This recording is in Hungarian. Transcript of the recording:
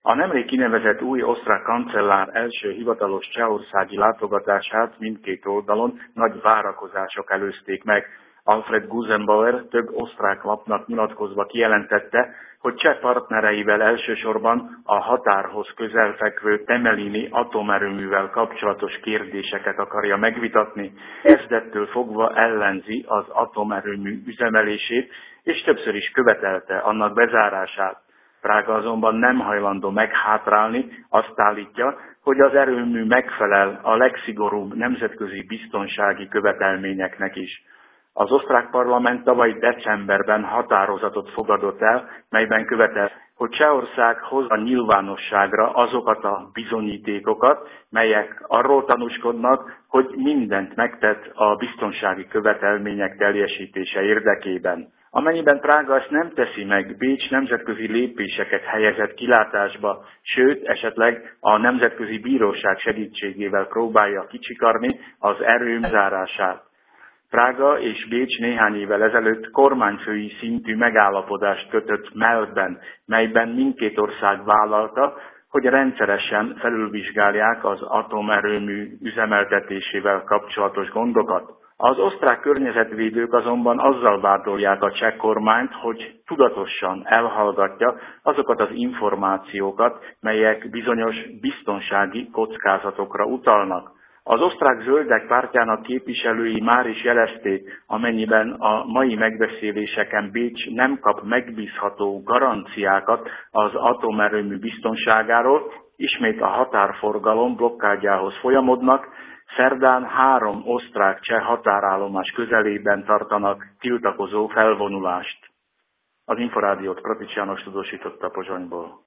A nemrég kinevezett új osztrák kancellár első hivatalos csehországi látogatását mindkét oldalon nagy várakozások előzték meg. Alfred Gusenbauer több osztrák lapnak nyilatkozva kijelentette, hogy cseh partnereivel elsősorban a határhoz közel fekvő Temelini atomerőművel kapcsolatos kérdéseket akarja megvitatni. Kezdettől fogva ellenzi az atomerőmű üzemelését, és többször is követelte annak bezárását. Prága azonban nem hajlandó meghátrálni, azt állítja, hogy az erőmű megfelel a legszigorúbb nemzetközi biztonsági követelményeknek is. Az osztrák parlament tavaly decemberben határozatot fogadott el, melyben követel, hogy Csehország hozza nyilvánosságra azokat a bizonyítékokat, melyek arról tanúskodnak, hogy mindent megtett a biztonsági követelmények teljesítése érdekében. Amennyiben Prága ezt nem teszi meg, Bécs nemzetközi lépéseket helyezett kilátásba, sőt, esetleg a Nemzetközi Bíróság segítségével próbálja kicsikarni az erőmű zárását. Prága és Bécs néhány évvel ezelőtt kormányfői szintű megállapodást kötött Melkben, melyben mindkét ország vállalta, hogy rendszeresen felülvizsgálják az atomerőmű üzemeltetésével kapcsolatos gondokat. Az osztrák környezetvédők azonban azzal vádolják a cseh kormányt, hogy tudatosan elhallgatja azokat az információkat, melyek bizonyos biztonsági kockázatokra utalnak. Az osztrák zöldek pártjának képviselői már is jelezték, amennyiben a mai megbeszéléseken Bécs nem kap megbízható garanciákat az atomerőmű biztonságáról, ismét a határforgalom blokkádjához folyamodnak, szerdán 3 osztrák-cseh határállomás közelében tartanak tiltakozó felvonulást. Az Inforádiót Kratics János tudósította Pozsonyból.